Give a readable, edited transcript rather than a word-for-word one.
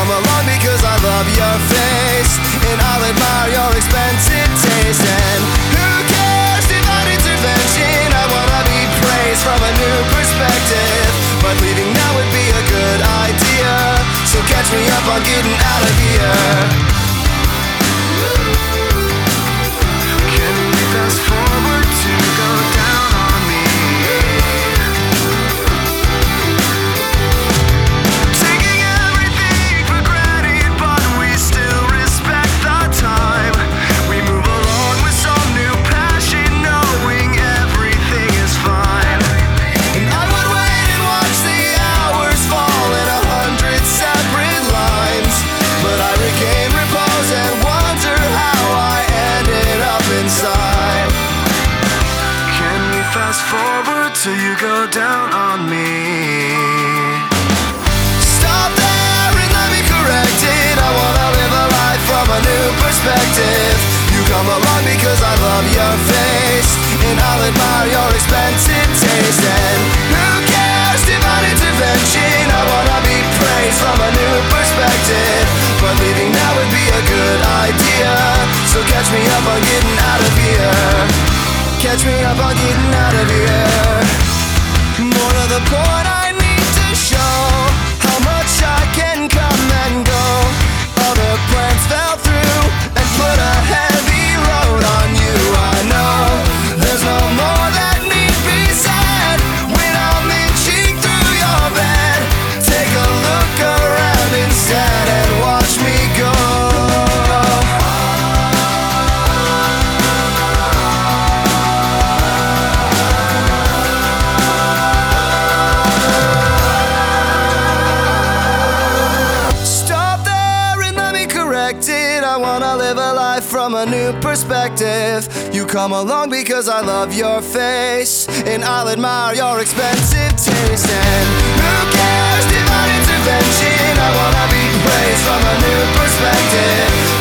come along because I love your face, and I'll admire your expensive taste. And who cares, divine intervention, I wanna be praised from a new perspective. But leaving now would be a good idea, so catch me up on getting out of here. Can we fast forward to go down on me? Taking everything for granted, but we still respect the time. We move along with some new passion, knowing everything is fine. And I would wait and watch the hours fall in 100 separate lines, but I regain repose and wonder how I ended up inside. Can we fast forward till you go down on me? Stop there and let me correct it. I wanna live a life from a new perspective. You come along because I love your face, and I'll admire your expensive taste. And who cares, divine intervention, I wanna be praised from a new perspective. But leaving now would be a good idea, so catch me up on getting out of here. Catch me up on getting out of here. More to the point, I need to show how much I can come and go. Other plans fell through and put a heavy load on you. I know there's no more that need be said when I'm inching through your bed. Take a look around instead and watch me go. I wanna live a life from a new perspective. You come along because I love your face, and I'll admire your expensive taste. And who cares, divine intervention, I wanna be praised from a new perspective.